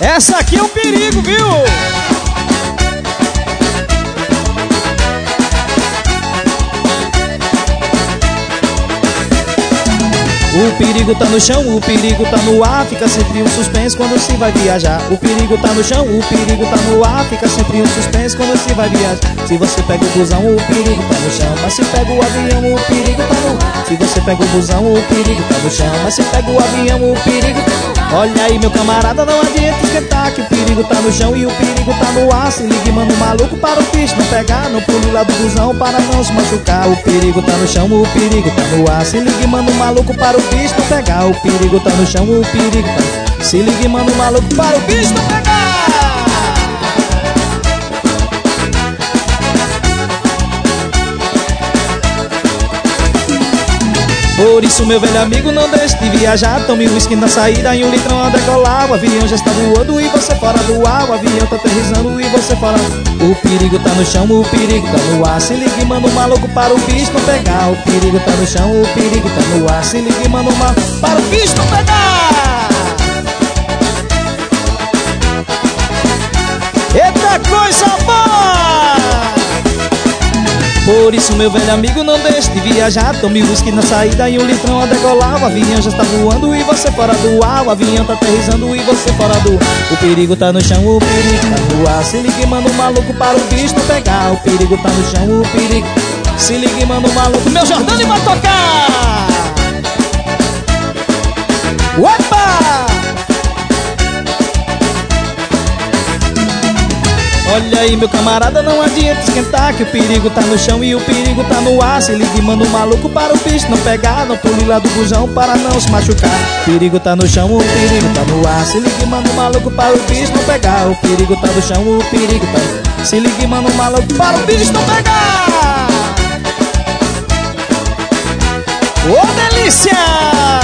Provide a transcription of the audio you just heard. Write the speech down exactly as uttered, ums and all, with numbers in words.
Essa aqui é um perigo, viu? O perigo tá no chão, o perigo tá no ar, fica sempre um suspense quando se vai viajar. O perigo tá no chão, o perigo tá no ar, fica sempre um suspense quando se vai viajar. Se você pega o busão, o perigo tá no chão, mas se pega o avião, o perigo tá no ar. Se você pega o busão, o perigo tá no chão, mas se pega o avião, o perigo tá no ar. Olha aí, meu camarada, não adianta esquentar, que o perigo tá no chão e o perigo tá no ar. Se ligue, mano, maluco, para o bicho não pegar, não pule lá do busão para não se machucar. O perigo tá no chão, o perigo tá no ar. Se ligue, mano, maluco, para o bicho não pegar. O perigo tá no chão, o perigo tá no ar. Se ligue, mano, maluco, para o bicho não pegar. Por isso, meu velho amigo, não deixe de viajar. Tome um whisky na saída e um litrão a decolar. O avião já está voando e você fora do ar. O avião tá aterrissando e você fora. O perigo tá no chão, o perigo tá no ar. Se ligue, mano, maluco, para o bicho não pegar. O perigo tá no chão, o perigo tá no ar. Se ligue, mano, maluco, para o bicho não pegar. Eita coisa boa! Por isso, meu velho amigo, não deixe de viajar. Tome whisky na saída e um litrão a decolar. O avião já está voando e você fora do ar. O avião tá aterrissando e você fora do ar. O perigo tá no chão, o perigo tá no ar. Se ligue, mano, maluco, para o bicho não pegar. O perigo tá no chão, o perigo. Se ligue, mano, maluco, meu Jordani vai tocar. Opa! Olha aí, meu camarada, não adianta esquentar, que o perigo tá no chão e o perigo tá no ar. Se ligue, manda um maluco para o bicho não pegar, não pule lá do busão para não se machucar. O perigo tá no chão, o perigo tá no ar. Se ligue, manda um maluco para o bicho não pegar. O perigo tá no chão, o perigo tá no ar. Se ligue, manda um maluco para o bicho não pegar. Ô, delícia!